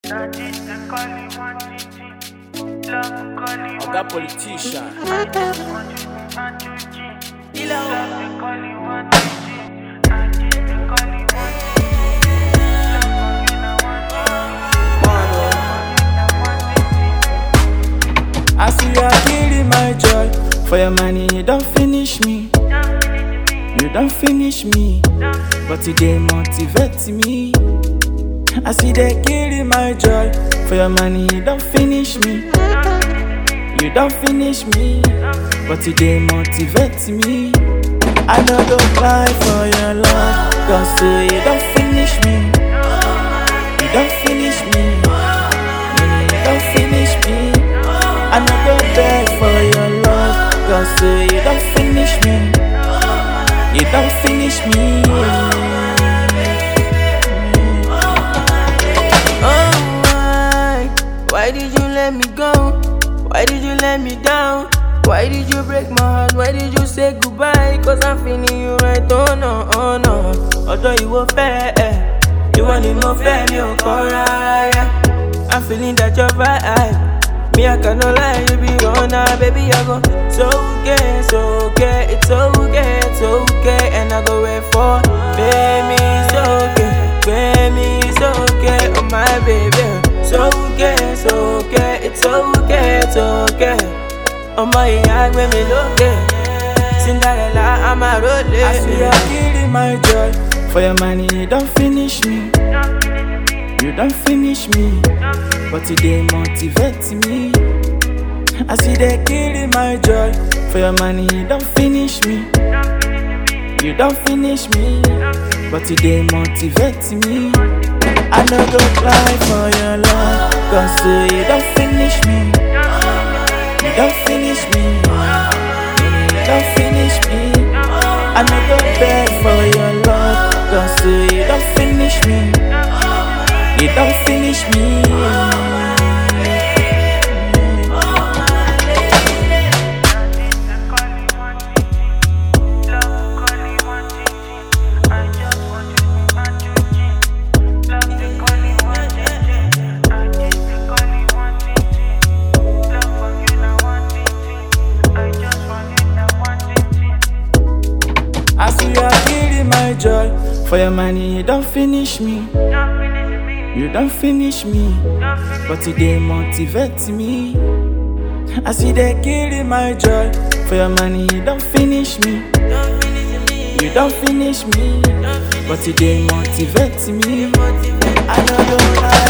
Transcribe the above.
Oga politician. I see you are killing my joy. For your money, you don't finish me. You don't finish me. But you dey motivate me. I see they killing my joy. For your money, you don't finish me. You don't finish me. But you dey motivate me. I don't go cry for your love. Cause you don't finish me. You don't finish me. You don't finish me. I don't go beg for your love. Cause you don't finish me. You don't finish me. Why did you let me go? Why did you let me down? Why did you break my heart? Why did you say goodbye? Cause I'm feeling you right, oh no, oh no. Although you were fair, you want to know fair, you correct. I'm feeling that you're right. Me, I cannot lie, you be on now, baby, I go. So okay, so okay, it's okay, it's okay. And I go wait for, baby, it's okay, baby, it's okay, oh my baby. So okay, it's okay, it's okay. Oh my, I when me look it. Cinderella, I'm a road. I see you killing my joy. For your money, you don't finish me. You don't finish me. But you dey motivate me. I see they killing my joy. For your money, you don't finish me. You don't finish me. But you dey motivate me. I no go cry for your love. Cause you don't finish me. You don't finish me. You don't finish me. I no go beg for your love. Cause you don't finish me. You don't finish me. I see you are killing my joy. For your money, you don't finish me. You don't finish me. But you dey motivate me. I see they killing my joy. For your money, you don't finish me. You don't finish me. But you dey motivate me. I know you lie